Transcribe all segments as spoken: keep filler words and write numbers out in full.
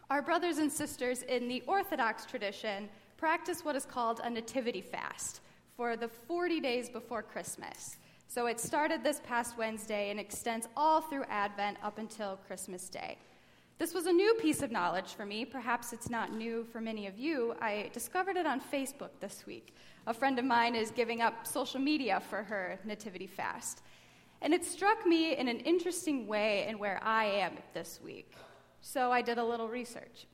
Our brothers and sisters in the Orthodox tradition practice what is called a nativity fast for the forty days before Christmas. So it started this past Wednesday and extends all through Advent up until Christmas Day. This was a new piece of knowledge for me. Perhaps it's not new for many of you. I discovered it on Facebook this week. A friend of mine is giving up social media for her nativity fast. And it struck me in an interesting way in where I am this week. So I did a little research.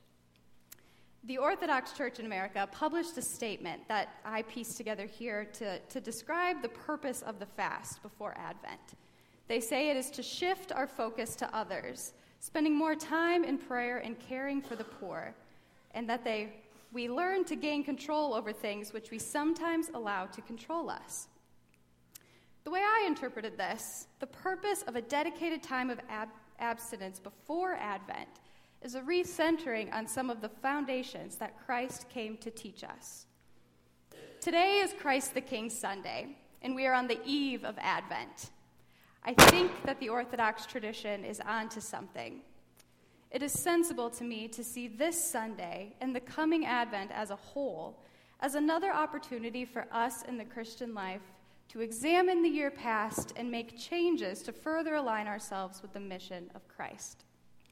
The Orthodox Church in America published a statement that I pieced together here to, to describe the purpose of the fast before Advent. They say it is to shift our focus to others, spending more time in prayer and caring for the poor, and that they we learn to gain control over things which we sometimes allow to control us. The way I interpreted this, the purpose of a dedicated time of ab- abstinence before Advent is a recentering on some of the foundations that Christ came to teach us. Today is Christ the King Sunday, and we are on the eve of Advent. I think that the Orthodox tradition is onto something. It is sensible to me to see this Sunday and the coming Advent as a whole as another opportunity for us in the Christian life to examine the year past and make changes to further align ourselves with the mission of Christ.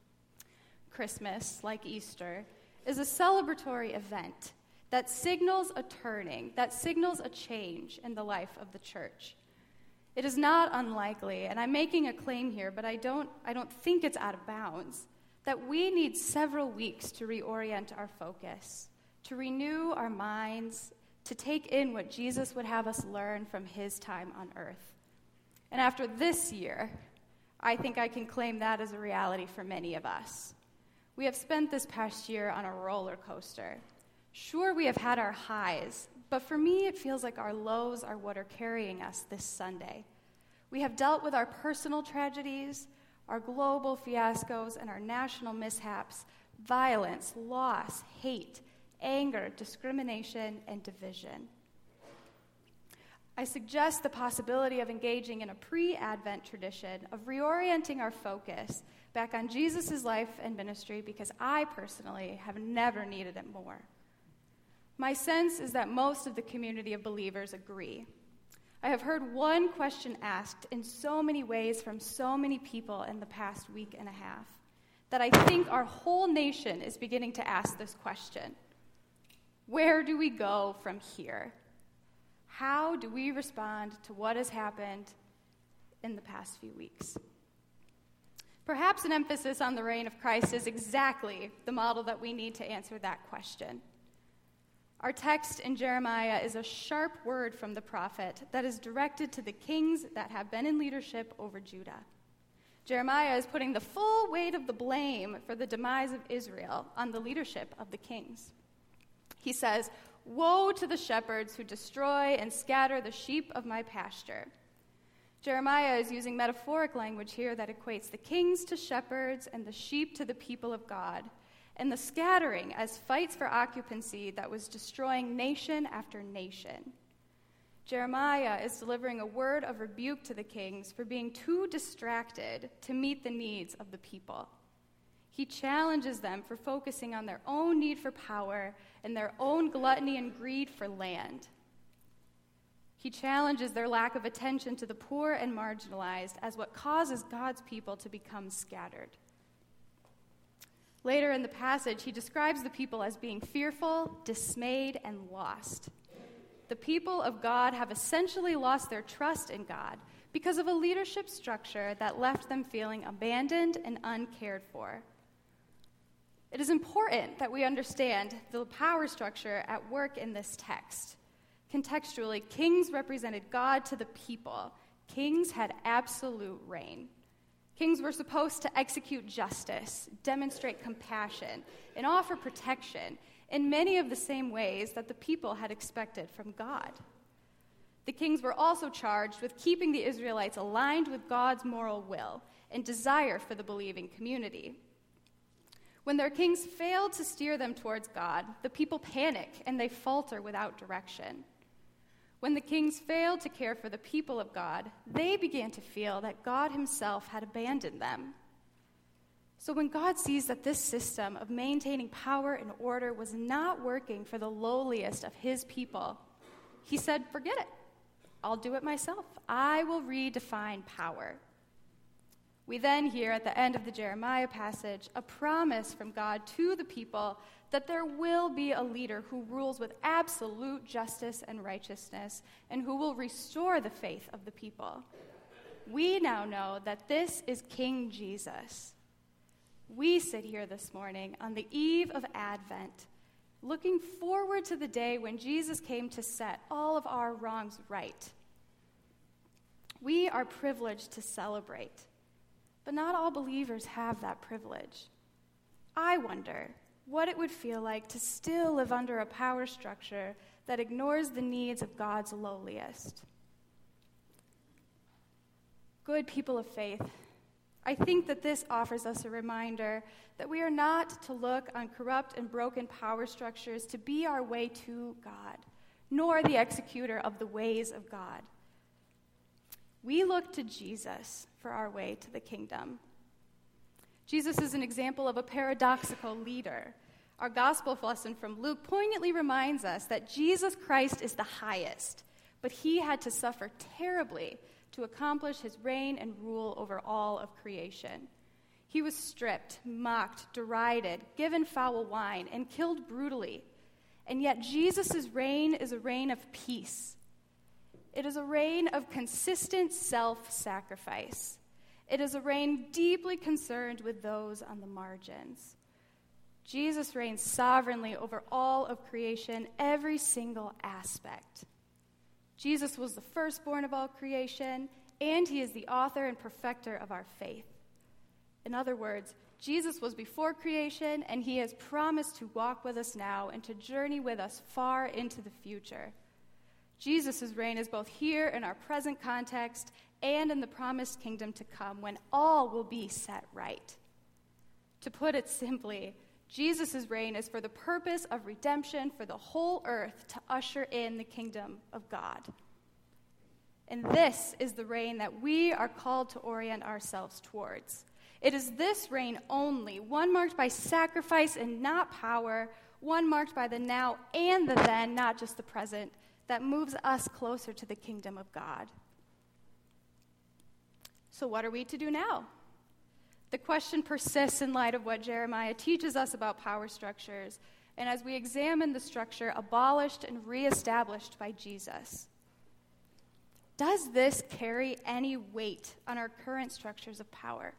Christmas, like Easter, is a celebratory event that signals a turning, that signals a change in the life of the church. It is not unlikely, and I'm making a claim here, but I don't, I don't think it's out of bounds, that we need several weeks to reorient our focus, to renew our minds, to take in what Jesus would have us learn from his time on earth. And after this year, I think I can claim that as a reality for many of us. We have spent this past year on a roller coaster. Sure, we have had our highs, but for me, it feels like our lows are what are carrying us this Sunday. We have dealt with our personal tragedies, our global fiascos, and our national mishaps, violence, loss, hate, anger, discrimination, and division. I suggest the possibility of engaging in a pre-Advent tradition of reorienting our focus back on Jesus' life and ministry because I personally have never needed it more. My sense is that most of the community of believers agree. I have heard one question asked in so many ways from so many people in the past week and a half that I think our whole nation is beginning to ask this question. Where do we go from here? How do we respond to what has happened in the past few weeks? Perhaps an emphasis on the reign of Christ is exactly the model that we need to answer that question. Our text in Jeremiah is a sharp word from the prophet that is directed to the kings that have been in leadership over Judah. Jeremiah is putting the full weight of the blame for the demise of Israel on the leadership of the kings. He says, "Woe to the shepherds who destroy and scatter the sheep of my pasture." Jeremiah is using metaphoric language here that equates the kings to shepherds and the sheep to the people of God, and the scattering as fights for occupancy that was destroying nation after nation. Jeremiah is delivering a word of rebuke to the kings for being too distracted to meet the needs of the people. He challenges them for focusing on their own need for power and their own gluttony and greed for land. He challenges their lack of attention to the poor and marginalized as what causes God's people to become scattered. Later in the passage, he describes the people as being fearful, dismayed, and lost. The people of God have essentially lost their trust in God because of a leadership structure that left them feeling abandoned and uncared for. It is important that we understand the power structure at work in this text. Contextually, kings represented God to the people. Kings had absolute reign. Kings were supposed to execute justice, demonstrate compassion, and offer protection in many of the same ways that the people had expected from God. The kings were also charged with keeping the Israelites aligned with God's moral will and desire for the believing community. When their kings failed to steer them towards God, the people panic and they falter without direction. When the kings failed to care for the people of God, they began to feel that God himself had abandoned them. So when God sees that this system of maintaining power and order was not working for the lowliest of his people, he said, forget it. I'll do it myself. I will redefine power. We then hear at the end of the Jeremiah passage a promise from God to the people that there will be a leader who rules with absolute justice and righteousness and who will restore the faith of the people. We now know that this is King Jesus. We sit here this morning on the eve of Advent, looking forward to the day when Jesus came to set all of our wrongs right. We are privileged to celebrate, but not all believers have that privilege. I wonder what it would feel like to still live under a power structure that ignores the needs of God's lowliest. Good people of faith, I think that this offers us a reminder that we are not to look on corrupt and broken power structures to be our way to God, nor the executor of the ways of God. We look to Jesus for our way to the kingdom. Jesus is an example of a paradoxical leader. Our gospel lesson from Luke poignantly reminds us that Jesus Christ is the highest, but he had to suffer terribly to accomplish his reign and rule over all of creation. He was stripped, mocked, derided, given foul wine, and killed brutally. And yet Jesus' reign is a reign of peace. It is a reign of consistent self-sacrifice. It is a reign deeply concerned with those on the margins. Jesus reigns sovereignly over all of creation, every single aspect. Jesus was the firstborn of all creation, and he is the author and perfecter of our faith. In other words, Jesus was before creation, and he has promised to walk with us now and to journey with us far into the future. Jesus' reign is both here in our present context and in the promised kingdom to come, when all will be set right. To put it simply, Jesus' reign is for the purpose of redemption for the whole earth to usher in the kingdom of God. And this is the reign that we are called to orient ourselves towards. It is this reign only, one marked by sacrifice and not power, one marked by the now and the then, not just the present, that moves us closer to the kingdom of God. So what are we to do now? The question persists in light of what Jeremiah teaches us about power structures, and as we examine the structure abolished and reestablished by Jesus. Does this carry any weight on our current structures of power?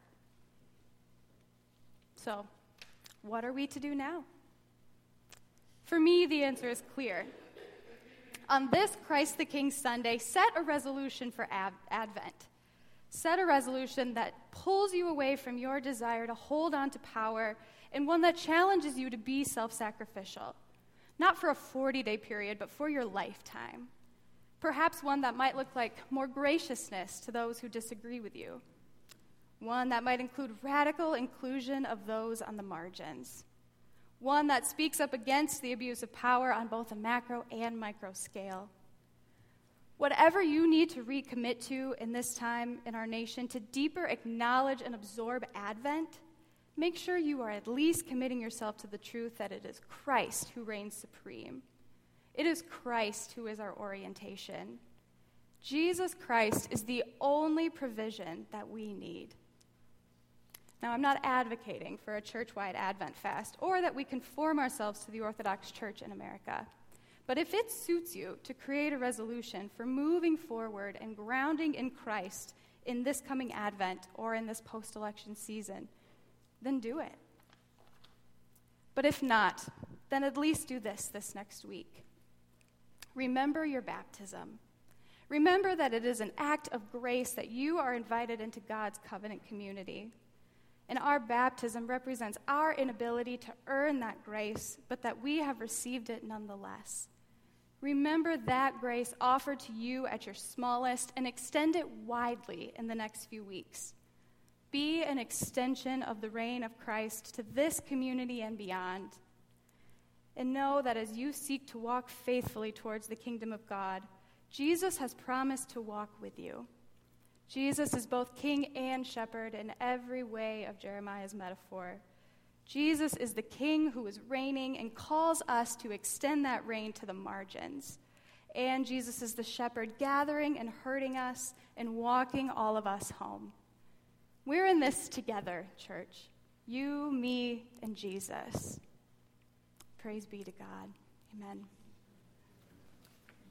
So, what are we to do now? For me, the answer is clear. On this Christ the King Sunday, set a resolution for Ad- Advent. Set a resolution that pulls you away from your desire to hold on to power, and one that challenges you to be self-sacrificial. Not for a forty-day period, but for your lifetime. Perhaps one that might look like more graciousness to those who disagree with you. One that might include radical inclusion of those on the margins. One that speaks up against the abuse of power on both a macro and micro scale. Whatever you need to recommit to in this time in our nation to deeper acknowledge and absorb Advent, make sure you are at least committing yourself to the truth that it is Christ who reigns supreme. It is Christ who is our orientation. Jesus Christ is the only provision that we need. Now, I'm not advocating for a church-wide Advent fast or that we conform ourselves to the Orthodox Church in America. But if it suits you to create a resolution for moving forward and grounding in Christ in this coming Advent or in this post-election season, then do it. But if not, then at least do this this next week. Remember your baptism. Remember that it is an act of grace that you are invited into God's covenant community. And our baptism represents our inability to earn that grace, but that we have received it nonetheless. Remember that grace offered to you at your smallest and extend it widely in the next few weeks. Be an extension of the reign of Christ to this community and beyond. And know that as you seek to walk faithfully towards the kingdom of God, Jesus has promised to walk with you. Jesus is both king and shepherd in every way of Jeremiah's metaphor. Jesus is the king who is reigning and calls us to extend that reign to the margins. And Jesus is the shepherd gathering and herding us and walking all of us home. We're in this together, church. You, me, and Jesus. Praise be to God. Amen.